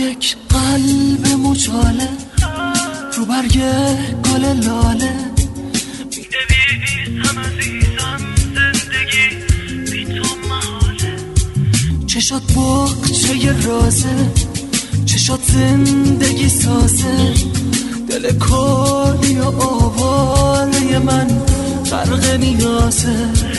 یک قلب مچاله رو برگ گل لاله می‌نویسم عزیزم زندگی بی تو محاله. چشات بغچه رازه، چشات زندگی سازه، دل کلی و آواره من غرق نیازه.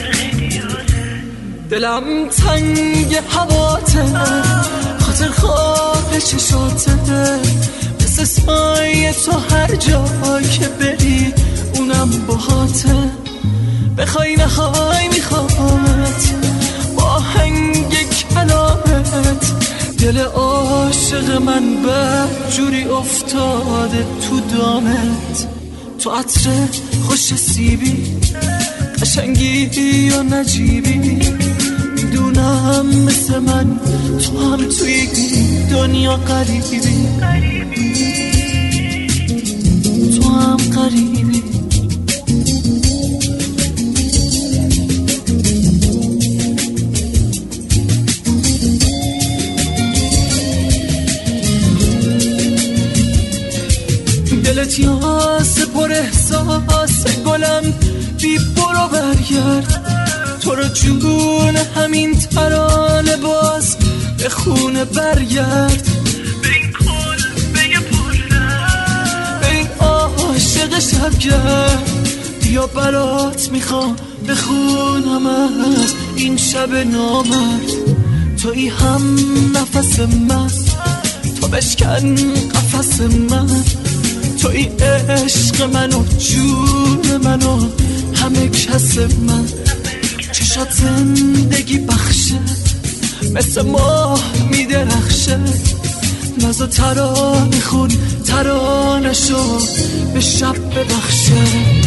دلم تنگ هواته، خاطر خواه چشاته، مثل سایه تو هر جا که بری اونم باهاته. بخوای نخوای میخوامت با آهنگ کلامت، دل عاشق من بدجوری افتاده تو دامت. تو عطر خوش سیبی، قشنگی یا نجیبی، میدونم مثل من تو هم توی دنیا غریبی، تو هم غریبی. دلت یاسه پر احساس گلم بی برو برگرد، تو رو جون همین ترانه باز به خونه برگرد. به این کلبه پرده، به این عاشق شبگرد، بیا برات میخوام بخونم از این شب نامرد. تویی هم نفس من، تو بشکن قفس من، تویی عشق من و جون من و همه کس من. چشات زندگی بخشه، مثل ماه میدرخشه، نازو ترانه خون ترانشو به شب ببخشه.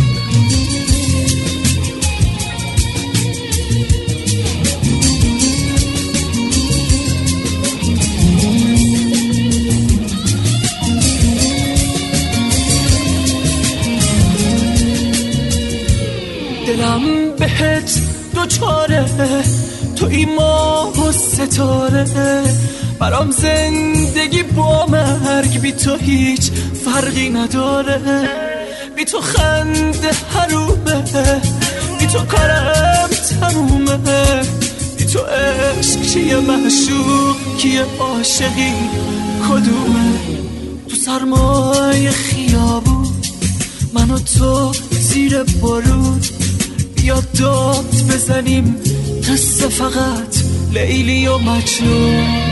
دلم بهت دوچاره، توی ماه و ستاره، برام زندگی با مرگ بی تو هیچ فرقی نداره. بی تو خنده حرومه، بی تو کارم تمومه، بی تو عشق کیه، معشوق کیه، عاشقی کدومه. تو سرمای خیابون من و تو زیر بارون، بیا داد بزنیم قصه فقط لیلی و مجنون.